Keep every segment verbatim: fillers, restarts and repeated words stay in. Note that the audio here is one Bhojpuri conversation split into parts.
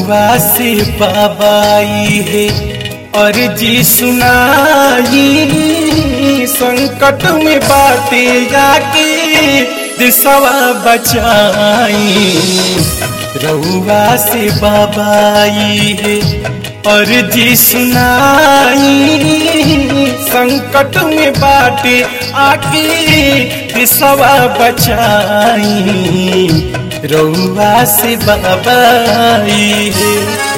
रउआ से बाबाई है और जी सुनाई संकट में बाटे जाके दिशवा बचाई। रउआ से बाबाई है और जी सुनाई संकट में बाटे आके दिशवा बचाई। रउआ से बाबाई है।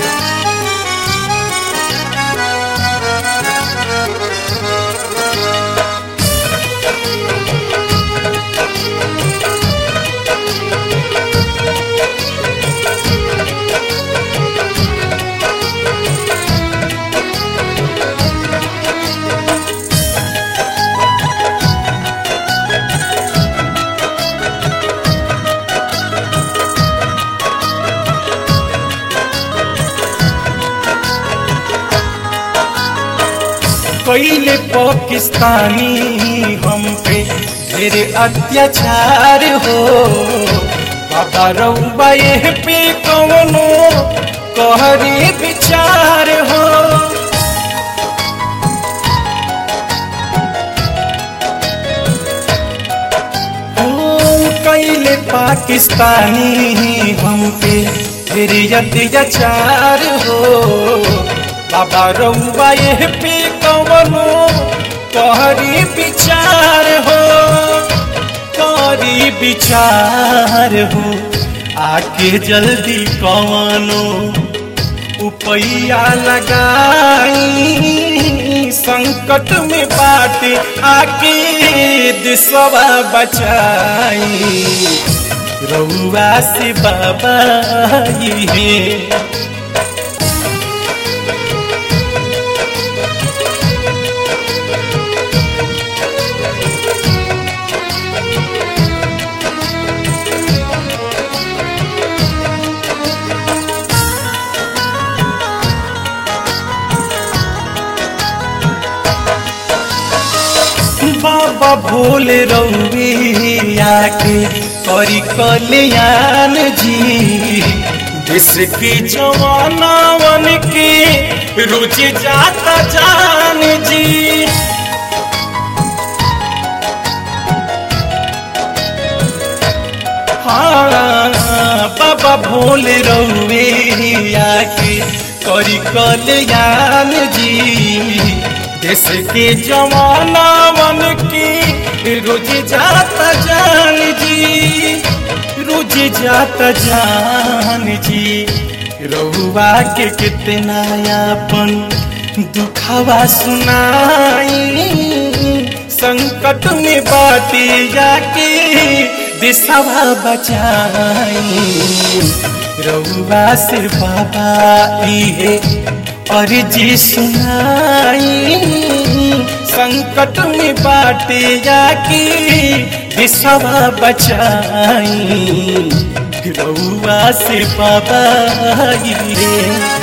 पहले पाकिस्तानी हम पे ढेर अत्याचार हो। बाबा रउआ ये पे कौनो कहरे विचार हो। पहले पाकिस्तानी हम पे ढेर अत्याचार हो। बाबा रउआ ये पे कौनो कहरी विचार हो, कहरी विचार हो। आके जल्दी कौनो उपैया लगाई संकट में बाटे आके दिशवा बचाई। रउआ से बाबाई है। बाबा भोले रउआ के करी कल्याण जी। देश के जवानावन के रोज जाता जान जी। हाँ बाबा भोले रउआ के करी कल्याण जी। देश के जवाना मन की रोज जाता जान जी, रोज जाता जान जी। रउआ के कितना यापन दुखवा सुनाई संकट में बाटे जाके दिशवा बचाई। रउआ से बाबाई है और जी सुनाई संकट में बाटे जाके दिशवा बचाई। रउआ से बाबाई है।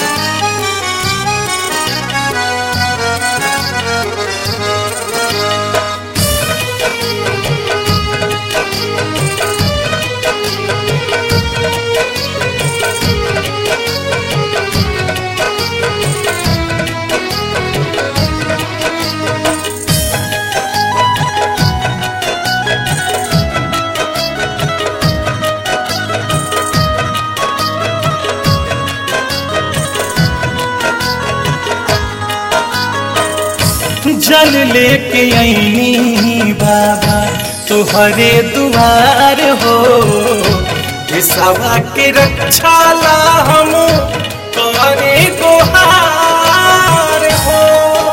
जल लेके आईनी बाबा तुहरे दुआर हो। दिशवा के रक्षा ला हम करे गुहार हो।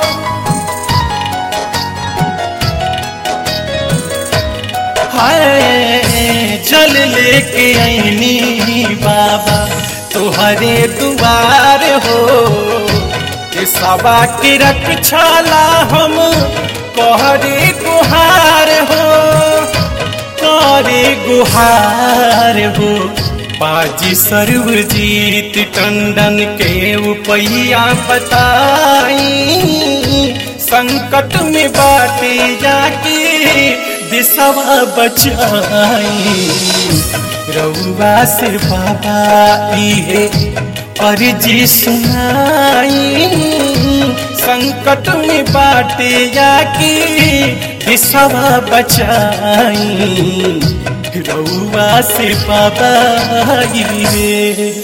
हाय जल लेके आईनी बाबा तुहरे दुआर हो। दिशवा की रक्षा ला हम कहरे गुहार हो, करे गुहार हो। बाजी सर्वजीत टंडन के उपैया बताई संकट में बाटे जाके दिशवा बचाई। रउआ से बाबाई है अर्जी सुनाई संकट में बाटे आके हिस्सा बचाई रउआ से बाबा रे।